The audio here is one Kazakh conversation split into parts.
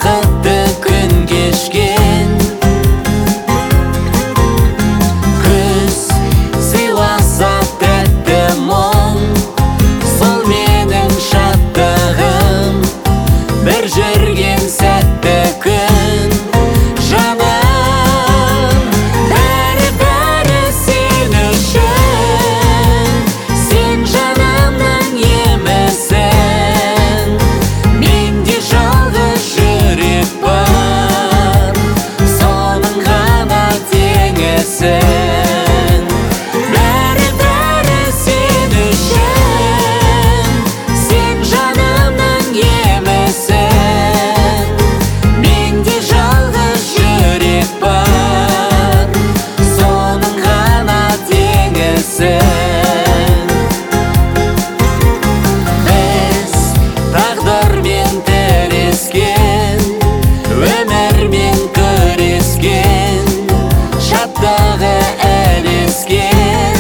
бақытты күн кешкен. Күз сыйласа тәтті мұң, сол менің шаттығым. Бір жүрген сәтті күн жаным, бәрі сен үшін. Сен жанымның емісің, менде жалғыз жүрек бар, соның ғана теңісің. Бәрі сен үшін. Сен жанымның емісің, менде жалғыз жүрек бар, соның ғана теңісің. Біз тағдырмен тірескен, өмірмен күрескен, шаттығы ілескен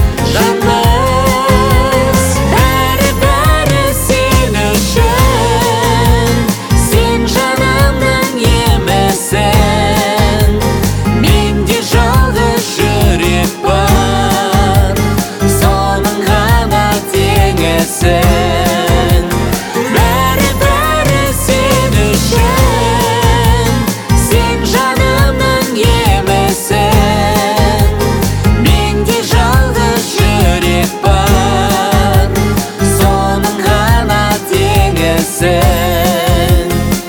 жанбыз. Бәрі сен үшін. Сен жанымның емісің, менде жалғыз жүрек бар, соның ғана теңісің. Бәрі сен үшін. Сен жанымның емісің, менде жалғыз жүрек бар, соның ғана теңісің.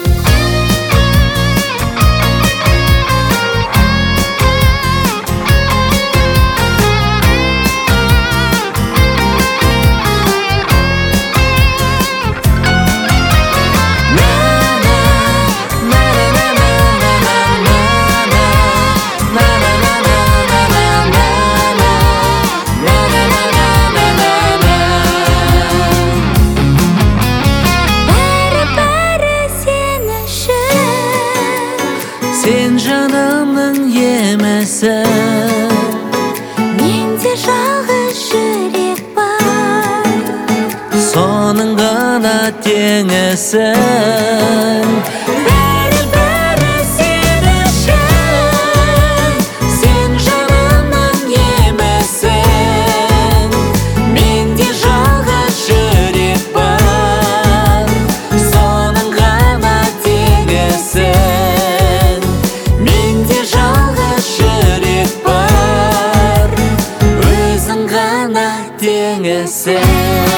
Сен жанымның емісің, менде жалғыз жүрек бар, соның ғана теңісің. Бәрі сен үшін. Сен жанымның емісің, менде жалғыз жүрек бар, соның ғана теңісің. Менде жалғыз жүрек бар, өзің ғана теңісің.